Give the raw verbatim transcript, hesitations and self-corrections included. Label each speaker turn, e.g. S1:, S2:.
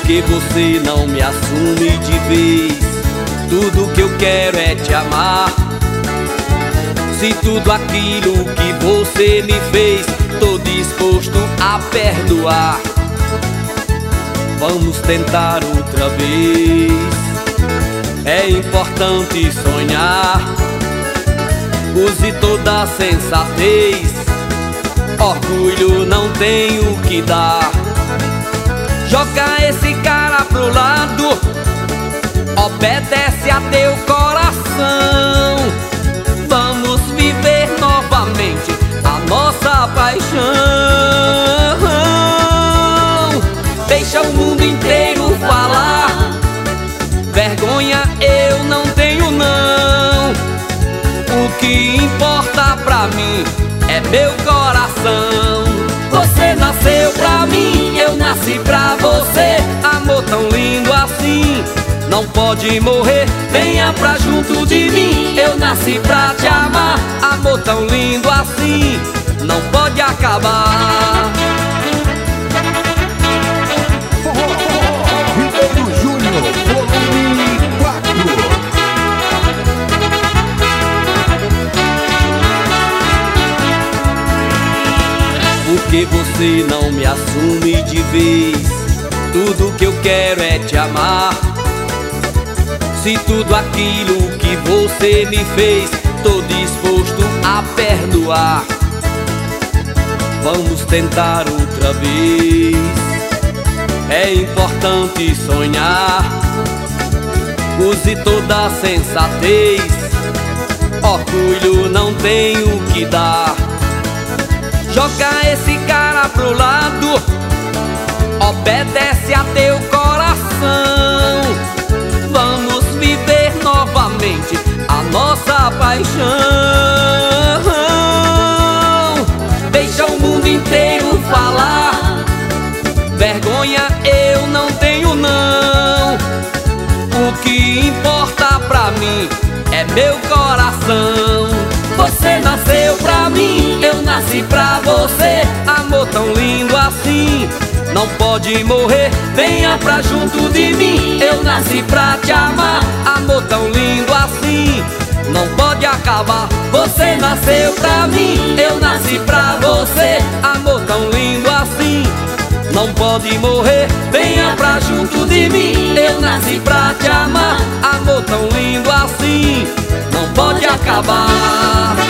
S1: Porque você não me assume de vez. Tudo que eu quero é te amar. Se tudo aquilo que você me fez, tô disposto a perdoar. Vamos tentar outra vez. É importante sonhar. Use toda a sensatez. Orgulho não tem o que dar. Joga esse cara pro lado. Obedece a teu coração. Vamos viver novamente a nossa paixão. Deixa o mundo inteiro falar. Vergonha eu não tenho não. O que importa pra mim é meu coração. Você nasceu pra mim, eu nasci pra você. Amor tão lindo assim não pode morrer. Venha pra junto de mim, eu nasci pra te amar. Amor tão lindo assim não pode acabar.
S2: Ribeiro Júnior, volume quatro.
S1: Porque você não me assume de vez. Tudo que eu quero é te amar. Se tudo aquilo que você me fez, tô disposto a perdoar. Vamos tentar outra vez. É importante sonhar. Use toda a sensatez. Orgulho não tem o que dar. Joga esse cara pro lado. Obedece a teu coração. Vamos viver novamente a nossa paixão. Deixa o mundo inteiro falar. Vergonha eu não tenho não. O que importa pra mim é meu coração. Você nasceu pra mim, eu nasci pra você. Amor tão lindo assim não pode morrer. Venha pra junto de mim, eu nasci pra te amar. Amor tão lindo assim não pode acabar. Você nasceu pra mim, eu nasci pra você. Amor tão lindo assim não pode morrer. Venha pra junto de mim, eu nasci pra te amar. Amor tão lindo assim não pode acabar.